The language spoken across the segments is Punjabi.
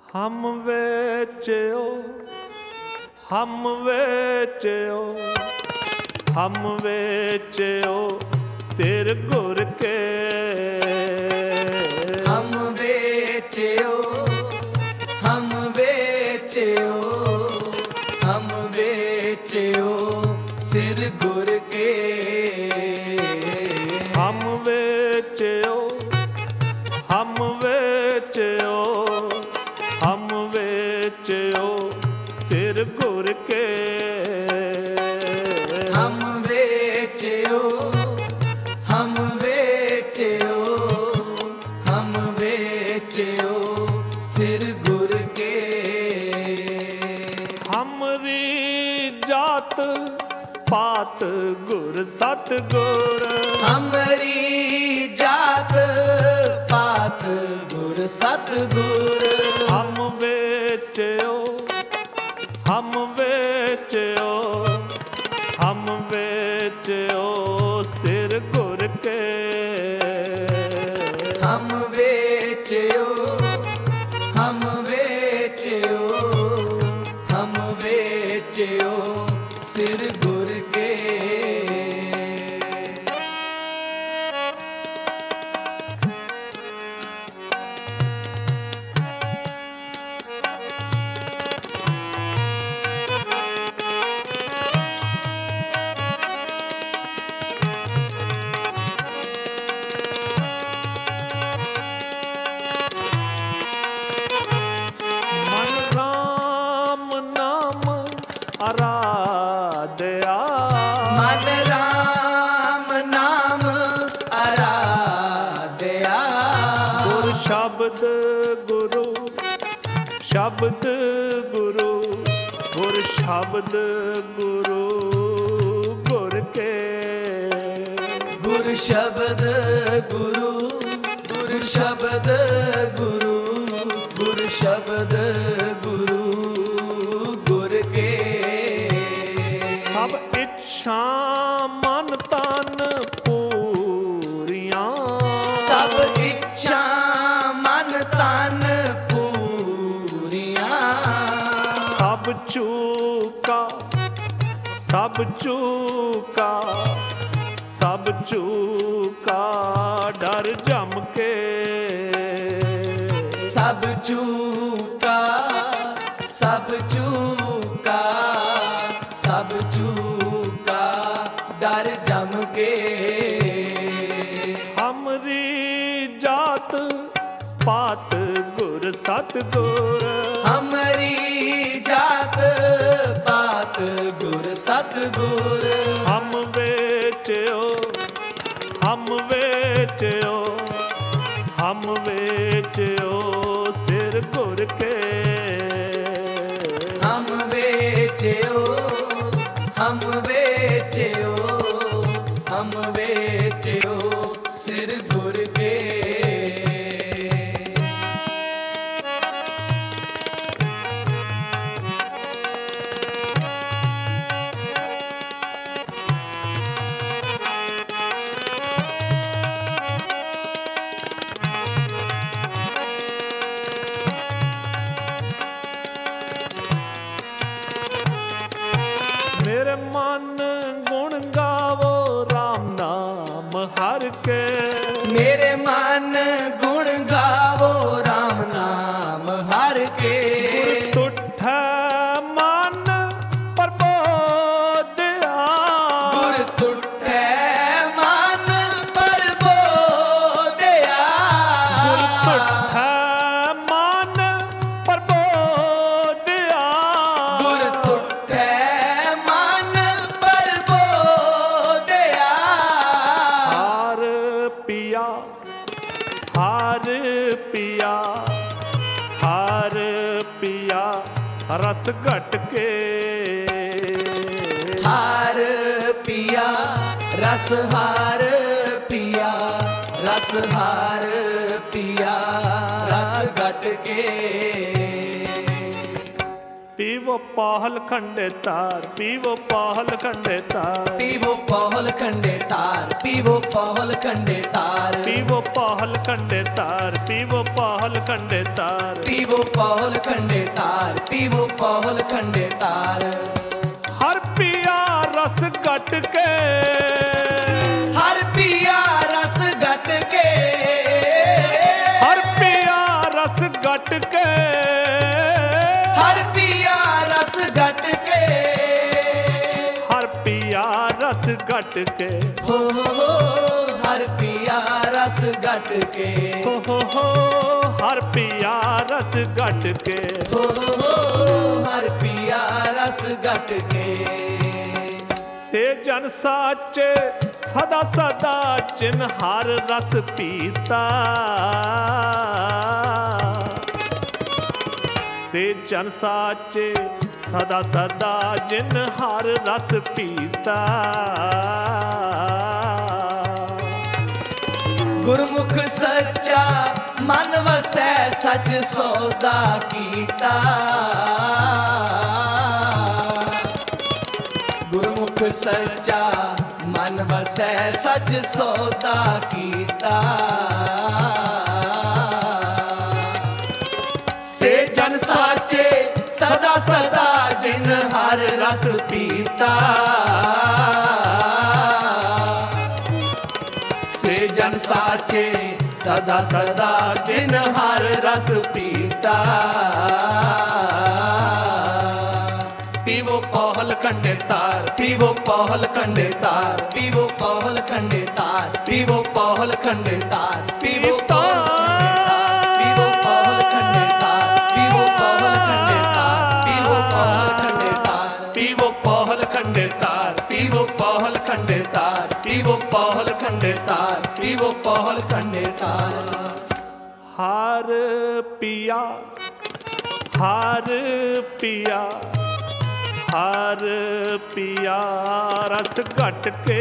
ਹਮ ਵੇਚਿਓ, ਹਮ ਵੇਚਿਓ, ਹਮ ਵੇਚਿਓ ਸਿਰ ਗੁਰ ਕੇ। ਹਮ ਵੇਚਿਓ, ਹਮ ਵੇਚਿਓ, ਹਮ ਵੇਚਿਓ ਸਿਰ ਗੁਰ ਕੇ। ਹਮ ਵੇਚਿਓ, ਹਮ ਵੇਚਿਓ, ਹਮ ਵੇਚਿਓ ਸਿਰ ਗੁਰ ਕੇ। ਹਮ ਵੇਚਿਓ, ਹਮ ਵੇਚਿਓ, ਹਮ ਵੇਚਿਓ ਸਿਰ ਗੁਰ ਕੇ। ਹਮਰੀ ਜਾਤ ਪਾਤ ਗੁਰ ਸਤਿਗੁਰ। ਹਮਰੀ ਜਾਤ ਪਾਤ ਗੁਰ ਸਤਿਗੁਰ। ਹਮ ਵੇਚਿਓ, ਹਮ ਵੇਚਿਓ, ਹਮ ਵੇਚਿਓ ਸਿਰ ਗੁਰ ਕੇ। ਹਮ ਵੇਚਿਓ, ਹਮ ਵੇਚਿਓ, ਹਮ ਵੇਚਿਓ ਸਿਰ ਗੁਰ ਕੇ। ਮਨ ਰਾਮ ਨਾਮ ਅਰਾਧਿਆ। ਮਨ ਰਾਮ ਨਾਮ ਅਰਾਧਿਆ। ਗੁਰ ਸ਼ਬਦ ਗੁਰੂ, ਸ਼ਬਦ ਗੁਰੂ, ਗੁਰ ਸ਼ਬਦ ਗੁਰੂ ਗੁਰ ਕੇ। ਗੁਰ ਸ਼ਬਦ ਗੁਰੂ, ਗੁਰ ਸ਼ਬਦ ਗੁਰੂ, ਗੁਰ ਸ਼ਬਦ ਗੁਰੂ ਗੁਰ ਕੇ। ਸਭ ਇੱਛਾ ਮਨ ਤਨ ਪੂਰੀਆਂ। ਸਭ ਇੱਛਾ ਮਨ ਤਨ ਪੂਰੀਆਂ। ਸਭ ਚੂਕਾ, ਸਭ ਚੂਕਾ, ਸਭ ਚੂਕਾ ਡਰ ਜਮ ਕੇ। ਸਭ ਚੂਕਾ, ਸਭ ਚੂਕਾ, ਸਭ ਚੂਕਾ ਡਰ ਜਮ ਕੇ। ਹਮਰੀ ਜਾਤ ਪਾਤ ਗੁਰ ਸਤਿਗੁਰ। ਹਮਰੀ ਜਾਤ ਪਾਤ ਗੁਰ ਸਤਿਗੁਰ। ਹਮ ਵੇਚਿਓ, ਹਮ ਵੇਚਿਓ, ਹਮ ਵੇਚਿਓ ਸਿਰ ਗੁਰ ਕੇ। ਹਮ ਵੇਚਿਓ, ਹਮ ਵੇਚਿਓ, ਹਮ ਵੇਚਿਓ ਸਿਰ ਗੁਰ ਕੇ। ਮੇਰੇ ਮਨ ਗੁਣ ਗਾਵੋ RAM ਨਾਮ ਹਰ ਕੇ। ਮੇਰੇ ਮਨ ਗੁਣ ਗਾਵੋ RAM ਨਾਮ ਹਰ ਕੇ। ਗੁਰ ਤੁਠੈ ਮਨ ਪ੍ਰਬੋਧਿਆ। ਗੁਰ ਤੁਠੈ ਮਨ ਪ੍ਰਬੋਧਿਆ। ਗੁਰ ਤੁਠੈ ਮਨ ਪ੍ਰਬੋਧਿਆ। ਗੁਰ ਤੁਠੈ ਮਨ ਪ੍ਰਬੋਧਿਆ। ਹਾਰ ਪਿਆ, ਹਾਰ ਪਿਆ, ਹਾਰ ਪਿਆ ਰਸ ਘਟ ਕੇ। ਹਾਰ ਪਿਆ ਰਸ ਹਾਰ ਪਿਆ, ਰਸ ਹਾਰ ਪਿਆ ਰਸ ਘਟ ਕੇ। पीवो पहल खंडे तार, पीवो पहल खंडे तार, पीवो पहल खंडे तार, पीवो पहल खंडे तार, पीवो पहल खंडे तार, पीवो पहल खंडे तार, पीवो पहल खंडे तार, पीवो पहल खंडे तार। हर पिया रस गट के, हर पिया रस गट के, हर पिया रस गट के, हर पिया रस गट के, हर पिया रस गट के, हो हर पिया रस गट के, हो हर पिया रस गट के, हो हर पिया रस गट के। से जन साचे सदा सदा जिन हर रस पीता, से जन साचे सदा सदा जिन हर रस पीता। गुरमुख सच्चा मन वसै सच सौदा कीता, गुरमुख सच्चा मन वसै सच सौदा कीता। से जन साचे सदा सदा जिन हर रस पीता, से जन साचे सदा सदा जिन हर रस पीता। पीवो पहल खंडे तार, पीवो पहल खंडे तार, पीवो पहल खंडे तार, पीवो पहल खंडे तार, पीवो पहल खंडे तार, पीवो पहल खंडे तार, पीवो पहल खंडे तार, पीवो पहल खंडे तार, पीवो पहल खंडे तार, पीवो पहल खंडे तार, पीवो पहल खंडे तार। हर पिया, हर पिया, हर पिया रस गट के,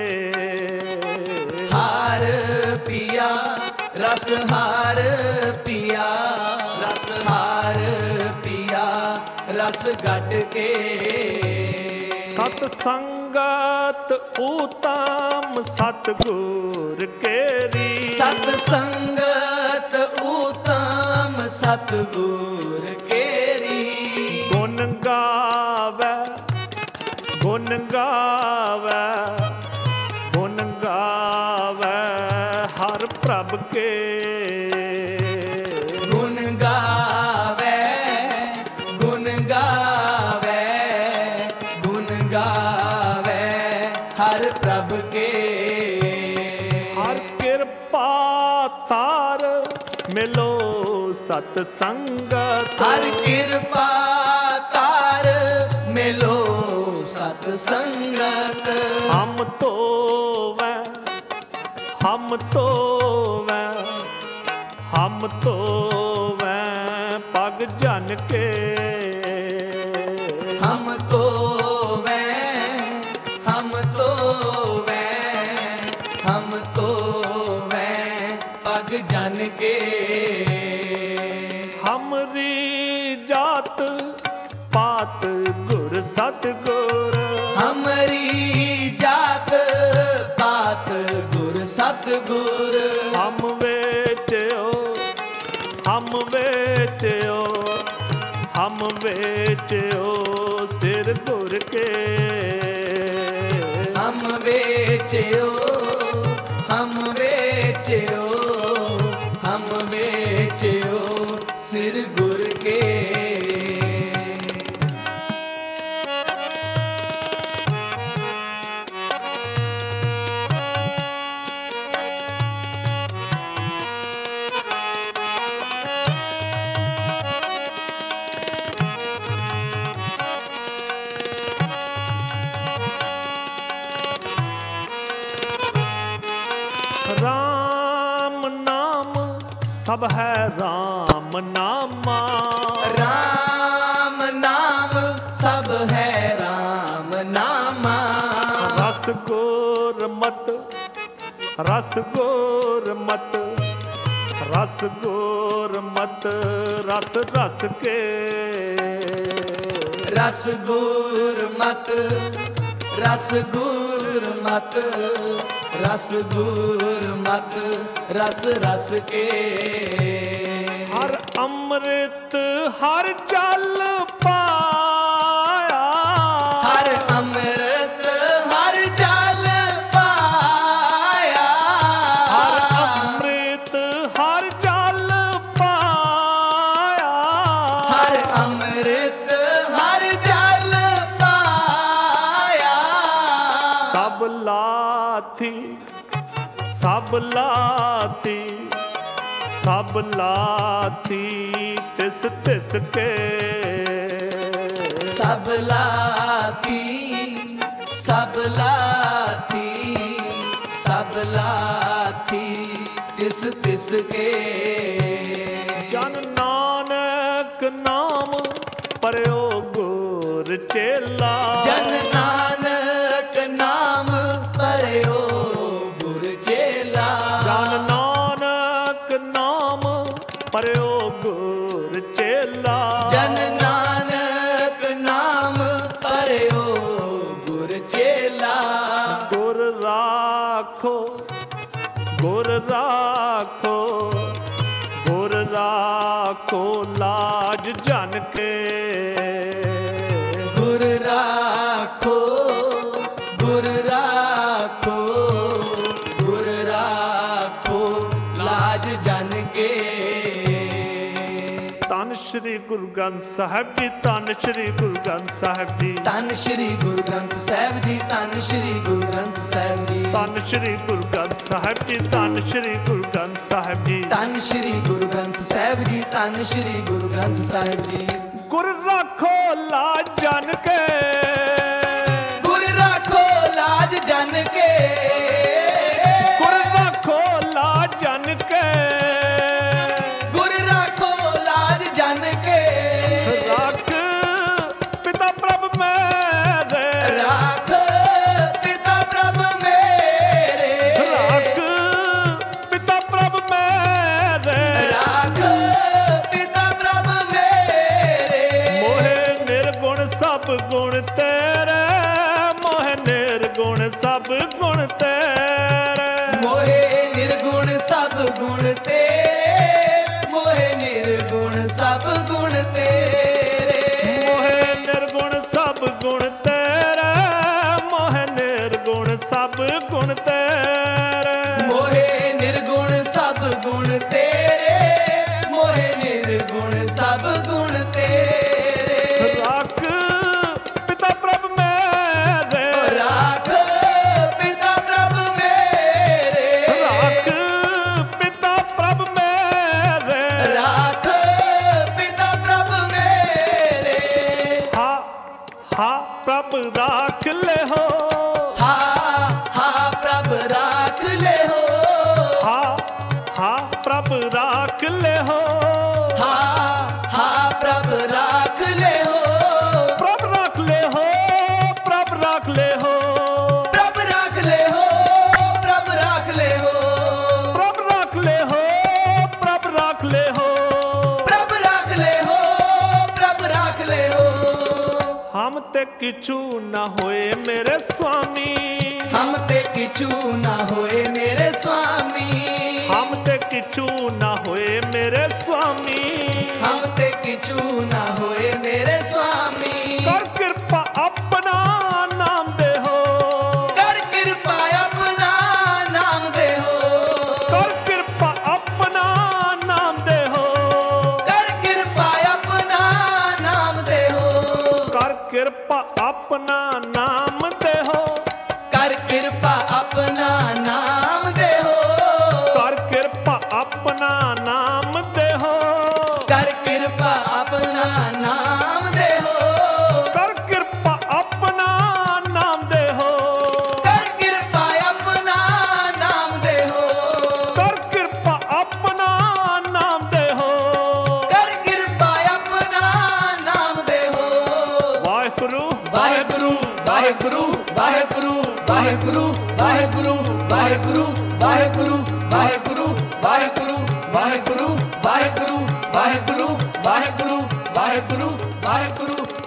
हार पिया रस हार पिया, रस हार पिया रस गट के। सत संगत उत्तम सतगुर केरी, सत संगत उत्तम सतगुर केरी। गुण गावे, गुण गावे, गुण गावे हर प्रभ के, गुण गावे, गुण गावे, गुण गावे हर प्रभ के। हर कृपा तार मिलो सत संगत, हर कृपा तार मिलो सत संगत। हम तो वै, हम तो वै, हम तो वै पग जन के, हम तो वै, हम तो वै, हम तो वै पग जन के। हमरी जात पात गुर सतगुर, हमरी जात पात गुर सतगुर। हम बेचो, हम बेचो, हम बेचो सिर गुर के, हम बेचो, हम बेचो, हम बेचो सिर गुर के। राम नाम सब है राम नामा, राम नाम सब है राम नामा। रस गोर मत, रस गोर मत, रस गोर मत रस रस के रस गुरमत, रस गुरमत, रस गुरमत, रस रस के। हर अमृत हर जल पाया, हर अमृत हर जल पाया, हर अमृत हर जल पाया, हर अमृत हर जल पाया। सब लाथी, सब लाथी, सब लाथी तिस तिस के। सब लाथी, सब लाथी, सब लाथी तिस तिस के। जन नानक नाम परयो गुर चेला, जन नानक नाम परयो गुर चेला, जन नानक नाम परयो गुर चेला, जन नानक नाम परयो गुर चेला। गुर राखो, गुर राखो, गुर राखो लाज जन के। गुर राखो, गुर राखो, गुर राखो लाज जन के। ਧੰਨ ਸ਼੍ਰੀ ਗੁਰੂ ਗ੍ਰੰਥ ਸਾਹਿਬ ਜੀ, ਧੰਨ ਸ਼੍ਰੀ ਗੁਰੂ ਗ੍ਰੰਥ ਸਾਹਿਬ ਜੀ, ਧੰਨ ਸ਼੍ਰੀ ਗੁਰੂ ਗ੍ਰੰਥ ਸਾਹਿਬ ਜੀ, ਧੰਨ ਸ਼੍ਰੀ ਗੁਰੂ ਗ੍ਰੰਥ ਸਾਹਿਬ ਜੀ, ਧੰਨ ਸ਼੍ਰੀ ਗੁਰੂ ਗ੍ਰੰਥ ਸਾਹਿਬ ਜੀ, ਧੰਨ ਸ਼੍ਰੀ ਗੁਰੂ ਗ੍ਰੰਥ ਸਾਹਿਬ ਜੀ। ਧੰਨ ਸ਼੍ਰੀ ਗੁਰੂ ਗ੍ਰੰਥ ਸਾਹਿਬ ਜੀ, ਧੰਨ ਸ਼੍ਰੀ ਗੁਰੂ ਗ੍ਰੰਥ ਸਾਹਿਬ ਜੀ। ਗੁਰ ਰਾਖੋ ਲਾਜ ਜਨ ਕੇ, ਗੁਰ ਰਾਖੋ ਲਾਜ ਜਨ ਕੇ, ਗੁਰ ਰਾਖੋ ਲਾਜ ਜਨ ਕੇ, ਗੁਰ ਰਾਖੋ ਲਾਜ ਜਨ ਕੇ। ਰੱਖ ਪਿਤਾ ਪ੍ਰਭ ਮੇਰੇ, ਰਾਖ ਪਿਤਾ ਪ੍ਰਭ ਮੇਰੇ, ਰੱਖ ਪਿਤਾ ਪ੍ਰਭ ਮੇਰੇ, ਰਾਖ ਪਿਤਾ ਪ੍ਰਭ ਮੇਰੇ। ਮੋਹਿ ਨਿਰਗੁਣ ਸਭ ਗੁਣ ਤੇਰੇ, ਮੋਹਿ ਨਿਰਗੁਣ ਸਭ ਗੁਣ ਤੇਰੇ, ਮੋਹਿ ਨਿਰਗੁਣ ਸਭ ਗੁਣ ਤੇਰੇ, ਮੋਹਿ ਨਿਰਗੁਣ ਸਭ ਗੁਣ ਤੇਰੇ, ਮੋਹਿ ਨਿਰਗੁਣ ਸਭ ਗੁਣ ਤੇਰੇ, ਮੋਹਿ ਨਿਰਗੁਣ ਸਭ ਗੁਣ ਤੇਰੇ, ਮੋਹਿ ਨਿਰਗੁਣ ਸਭ ਗੁਣ ਤੇਰੇ, ਮੋਹਿ ਨਿਰਗੁਣ ਸਭ ਗੁਣ ਤੇਰੇ। ਰੱਖ ਪਿਤਾ ਪ੍ਰਭ ਮੇਰੇ, ਰਾਖ ਪਿਤਾ ਪ੍ਰਭ ਮੇਰੇ, ਰੱਖ ਪਿਤਾ ਪ੍ਰਭ ਮੇਰੇ, ਰਾਖ ਪਿਤਾ ਪ੍ਰਭ ਮੇਰੇ। ਹਾ ਹਾ ਪ੍ਰਭ ਰਾਖ ਲਿਓ, ਹਾ ਹਾ ਪ੍ਰਭ ਰਾਖ ਲਿਓ, ਹਾ ਹਾ ਪ੍ਰਭ ਰਾਖ ਲਿਓ, ਹਾ ਹਾ ਪ੍ਰਭ ਰਾਖ ਲਿਓ, ਪ੍ਰਭ ਰਾਖ ਲਿਓ, ਪ੍ਰਭ ਰਾਖ ਲਿਓ, ਪ੍ਰਭ ਰਾਖ ਲਿਓ, ਪ੍ਰਭ ਰਾਖ ਲਿਓ, ਪ੍ਰਭ ਰਾਖ ਲਿਓ, ਪ੍ਰਭ ਰਾਖ ਲਿਓ, ਪ੍ਰਭ ਰਾਖ ਲਿਓ, ਪ੍ਰਭ ਰਾਖ ਲਿਓ। ਹਮ ਤੇ ਕਿਛੂ ਨਾ ਹੋਏ ਮੇਰੇ ਸੁਆਮੀ, ਹਮ ਤੇ ਕਿਛੂ ਨਾ ਹੋਏ ਮੇਰੇ ਸੁਆਮੀ, ਹਮ ਤੇ ਕਿਛੂ ਨਾ ਹੋਏ ਮੇਰੇ ਸੁਆਮੀ, ਹਮ ਤੇ ਕਿਛੂ ਨਾ ਹੋਏ ਮੇਰੇ ਸੁਆਮੀ। ਕਰ ਕਿਰਪਾ ਆਪਣਾ ਨਾਮ ਦੇਹੋ, ਕਰ ਕਿਰਪਾ ਆਪਣਾ ਨਾਮ ਦੇਹੋ, ਕਰ ਕਿਰਪਾ ਆਪਣਾ ਨਾਮ ਦੇਹੋ, ਕਰ ਕਿਰਪਾ ਆਪਣਾ ਨਾਮ ਦੇਹੋ, ਕਰ ਕਿਰਪਾ ਆਪਣਾ ਨਾਮ ਦੇਹੋ, ਕਰ ਕਿਰਪਾ ਆਪਣਾ ਨਾਮ ਦੇਹੋ, ਕਰ ਕਿਰਪਾ ਆਪਣਾ ਨਾਮ ਦੇਹੋ, ਕਰ ਕਿਰਪਾ ਆਪਣਾ ਨਾਮ ਦੇਹੋ, ਕਰ ਕਿਰਪਾ ਆਪਣਾ ਨਾਮ ਦੇਹੋ, ਕਰ ਕਿਰਪਾ ਆਪਣਾ ਨਾਮ ਦੇਹੋ, ਕਰ ਕਿਰਪਾ ਆਪਣਾ ਨਾਮ ਦੇਹੋ। ਕਰ ਕਿਰਪਾ ਆਪਣਾ ਨਾਮ ਦੇਹੋ। ਵਾਹਿਗੁਰੂ ਵਾਹਿਗੁਰੂ ਵਾਹਿਗੁਰੂ ਵਾਹਿਗੁਰੂ ਵਾਹਿਗੁਰੂ ਵਾਹਿਗੁਰੂ ਵਾਹਿਗੁਰੂ ਵਾਹਿਗੁਰੂ ਵਾਹਿਗੁਰੂ ਵਾਹਿਗੁਰੂ ਵਾਹਿਗੁਰੂ ਵਾਹਿਗੁਰੂ ਵਾਹਿਗੁਰੂ ਵਾਹਿਗੁਰੂ ਵਾਹਿਗੁਰੂ ਵਾਹਿਗੁਰੂ